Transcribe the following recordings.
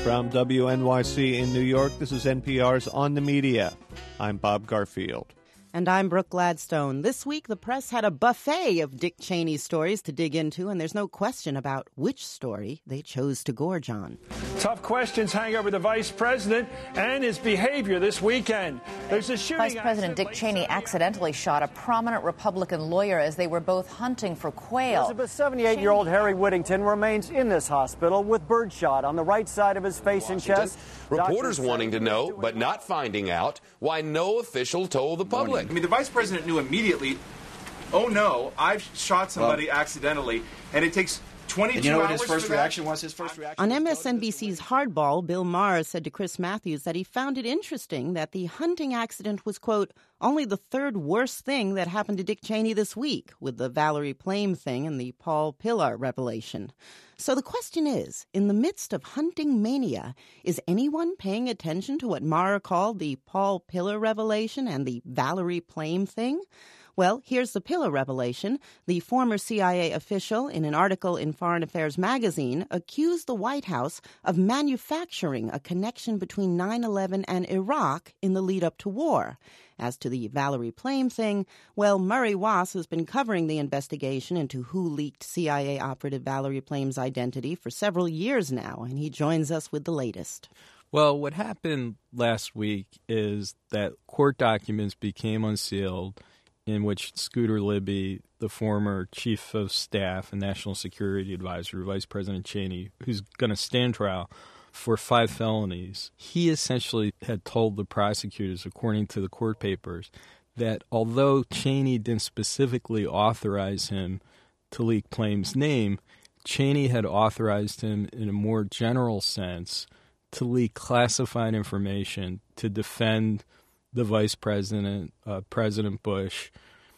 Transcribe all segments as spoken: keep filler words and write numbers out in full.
From W N Y C in New York, this is N P R's On the Media. I'm Bob Garfield. And I'm Brooke Gladstone. This week, the press had a buffet of Dick Cheney stories to dig into, and there's no question about which story they chose to gorge on. Tough questions hang over the vice president and his behavior this weekend. There's a shooting. Vice President Dick Cheney accidentally shot a prominent Republican lawyer as they were both hunting for quail. Elizabeth, seventy-eight-year-old Harry Whittington remains in this hospital with birdshot on the right side of his face and chest. Reporters wanting to know, but not finding out, why no official told the public. I mean, the vice president knew immediately, oh no, I've shot somebody well, accidentally, and it takes twenty-two hours. You know what his first reaction was? His first reaction On M S N B C's Hardball, Bill Maher said to Chris Matthews that he found it interesting that the hunting accident was, quote, only the third worst thing that happened to Dick Cheney this week, with the Valerie Plame thing and the Paul Pillar revelation. So the question is, in the midst of hunting mania, is anyone paying attention to what Maher called the Paul Pillar revelation and the Valerie Plame thing? Well, here's the Pillar revelation. The former C I A official, in an article in Foreign Affairs magazine, accused the White House of manufacturing a connection between nine eleven and Iraq in the lead-up to war. As to the Valerie Plame thing, well, Murray Wass has been covering the investigation into who leaked C I A operative Valerie Plame's identity for several years now, and he joins us with the latest. Well, what happened last week is that court documents became unsealed in which Scooter Libby, the former chief of staff and national security advisor, Vice President Cheney, who's going to stand trial for five felonies, he essentially had told the prosecutors, according to the court papers, that although Cheney didn't specifically authorize him to leak Plame's name, Cheney had authorized him in a more general sense to leak classified information to defend the vice president, uh, President Bush,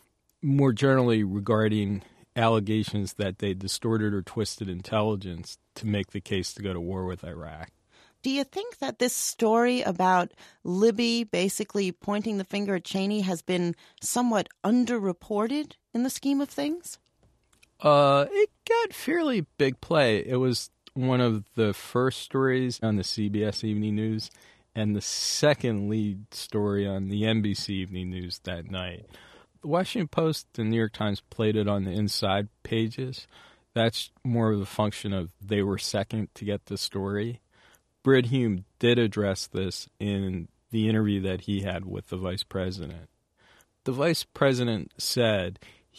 more generally regarding allegations that they distorted or twisted intelligence to make the case to go to war with Iraq. Do you think that this story about Libby basically pointing the finger at Cheney has been somewhat underreported in the scheme of things? Uh, it got fairly big play. It was one of the first stories on the C B S Evening News and the second lead story on the N B C Evening News that night. The Washington Post and New York Times played it on the inside pages. That's more of a function of they were second to get the story. Brit Hume did address this in the interview that he had with the vice president. The vice president said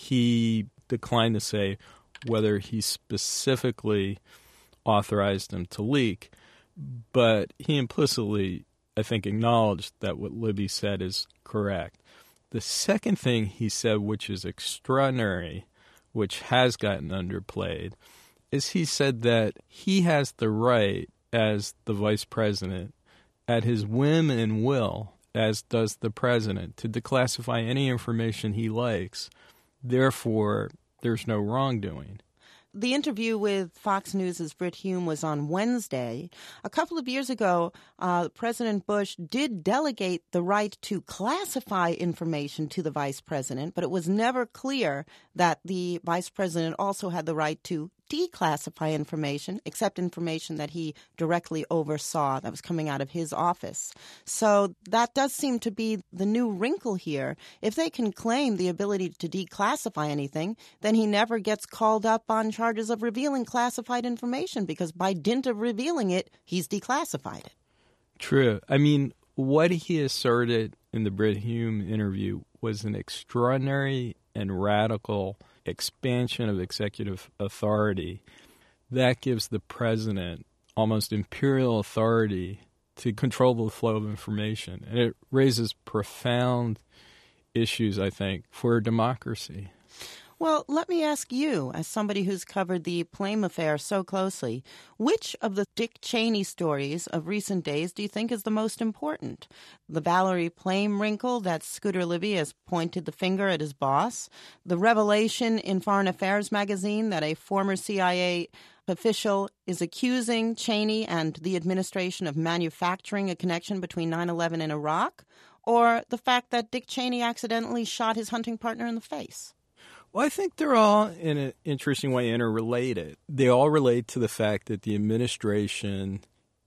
he declined to say whether he specifically authorized him to leak, but he implicitly, I think, acknowledged that what Libby said is correct. The second thing he said, which is extraordinary, which has gotten underplayed, is he said that he has the right as the vice president, at his whim and will, as does the president, to declassify any information he likes. Therefore, there's no wrongdoing. The interview with Fox News' Brit Hume was on Wednesday. A couple of years ago, uh, President Bush did delegate the right to classify information to the vice president, but it was never clear that the vice president also had the right to declassify information, except information that he directly oversaw that was coming out of his office. So that does seem to be the new wrinkle here. If they can claim the ability to declassify anything, then he never gets called up on charges of revealing classified information because by dint of revealing it, he's declassified it. True. I mean, what he asserted in the Brit Hume interview was an extraordinary and radical expansion of executive authority that gives the president almost imperial authority to control the flow of information. And it raises profound issues, I think, for democracy. Well, let me ask you, as somebody who's covered the Plame affair so closely, which of the Dick Cheney stories of recent days do you think is the most important? The Valerie Plame wrinkle that Scooter Libby has pointed the finger at his boss? The revelation in Foreign Affairs magazine that a former C I A official is accusing Cheney and the administration of manufacturing a connection between nine eleven and Iraq? Or the fact that Dick Cheney accidentally shot his hunting partner in the face? Well, I think they're all, in an interesting way, interrelated. They all relate to the fact that the administration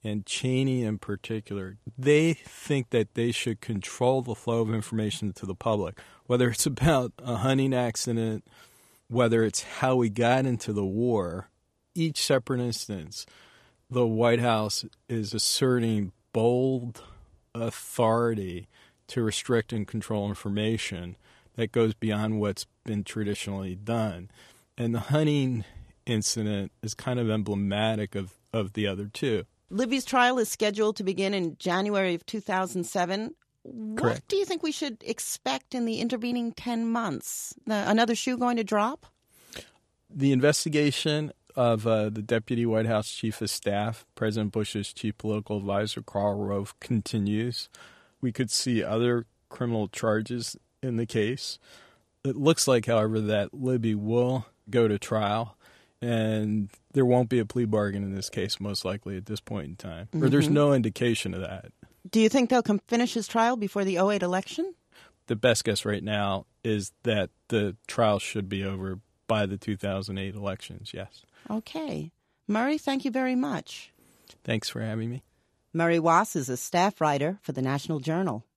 and Cheney in particular, they think that they should control the flow of information to the public, whether it's about a hunting accident, whether it's how we got into the war. Each separate instance, the White House is asserting bold authority to restrict and control information that goes beyond what's been traditionally done. And the hunting incident is kind of emblematic of, of the other two. Libby's trial is scheduled to begin in January of two thousand seven. Correct. What do you think we should expect in the intervening ten months? The, another shoe going to drop? The investigation of uh, the Deputy White House Chief of Staff, President Bush's chief political advisor, Karl Rove, continues. We could see other criminal charges in the case. It looks like, however, that Libby will go to trial, and there won't be a plea bargain in this case, most likely, at this point in time. Mm-hmm. Or there's no indication of that. Do you think they'll come finish his trial before the oh eight election? The best guess right now is that the trial should be over by the two thousand eight elections, yes. Okay. Murray, thank you very much. Thanks for having me. Murray Wass is a staff writer for the National Journal.